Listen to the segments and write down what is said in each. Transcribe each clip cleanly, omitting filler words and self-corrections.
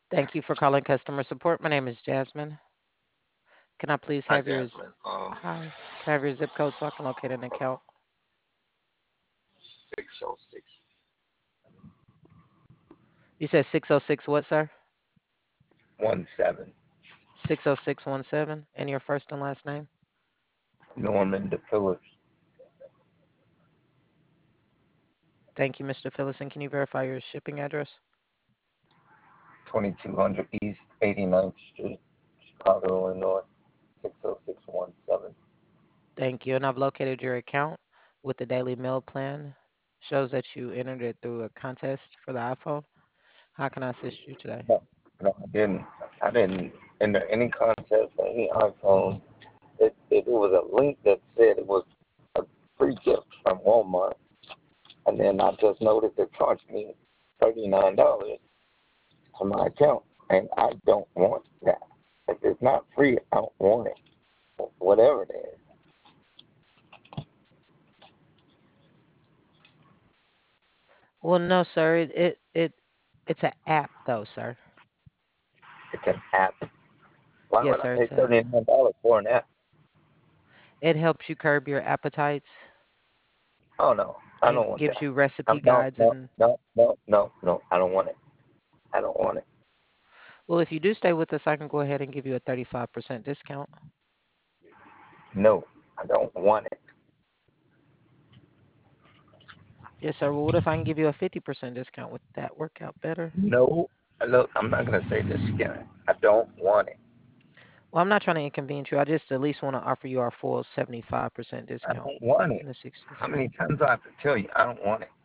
Thank you for calling customer support. My name is Jasmine. Can I please Hi, have Jasmine. hi? Can I have your zip code so I can locate an account? 606 You said 606 what, sir? 17 60617 and your first and last name? Norman DePillars, Thank you, Mr. Phillis. And can you verify your shipping address? 2200 East 89th Street, Chicago, Illinois, 60617. Thank you. And I've located your account with the daily mail plan. Shows that you entered it through a contest for the iPhone. How can I assist you today? No, no, I didn't. I didn't enter any contest for any iPhone. It was a link that said it was a free gift from Walmart, and then I just noticed they charged me $39 to my account, and I don't want that. If it's not free, I don't want it. Whatever it is, Well, no, sir. It's an app though, sir. it's an app. Why Yes, would I sir. pay $39 for an app? It helps you curb your appetites. Oh no, I It don't want gives that. you recipe No, guides no, and no, no, no, no. I don't want it. I don't want it. well, if you do stay with us, I can go ahead and give you a 35% discount. No, I don't want it. Yes, sir. Well, what if I can give you a 50% discount? Would that work out better? No, look, I'm not gonna say this again. I don't want it. Well, I'm not trying to inconvenience you. I just at least want to offer you our full 75% I discount don't want it. in the 60s. How many times do I have to tell you I don't want it?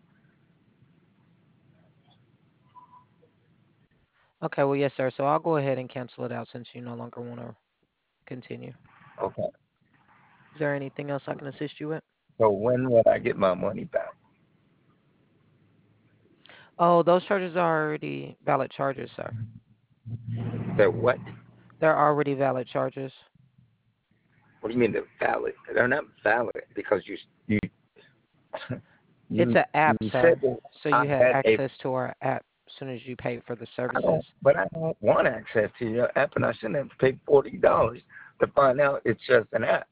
Okay, well, yes, sir. So I'll go ahead and cancel it out since you no longer want to continue. Okay. Is there anything else I can assist you with? So when will I get my money back? Oh, those charges are already valid charges, sir. They're what? They're already valid charges. What do you mean they're valid? They're not valid because It's you an you app, said sir. that So I you had had a access to our app as soon as you paid for the services. I don't want access to your app, and I shouldn't have to pay $40 to find out it's just an app.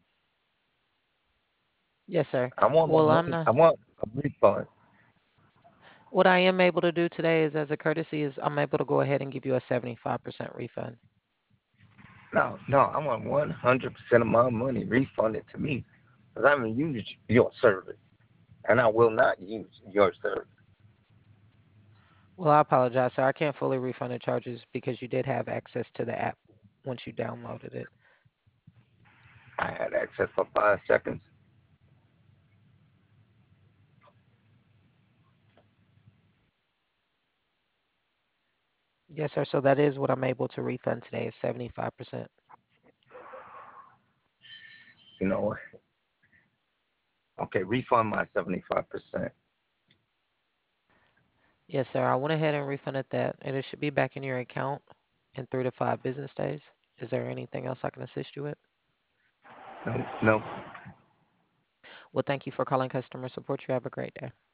Yes, sir. I want my Well, I'm money. not. I want a refund. What I am able to do today is, as a courtesy, is I'm able to go ahead and give you a 75% refund. No, no, I want 100% of my money refunded to me because I haven't used your service, and I will not use your service. Well, I apologize, sir. I can't fully refund the charges because you did have access to the app once you downloaded it. I had access for 5 seconds. Yes, sir. So that is what I'm able to refund today is 75%. You know, okay, refund my 75%. Yes, sir. I went ahead and refunded that, and it should be back in your account in 3 to 5 business days. Is there anything else I can assist you with? No, no. Well, thank you for calling customer support. You have a great day.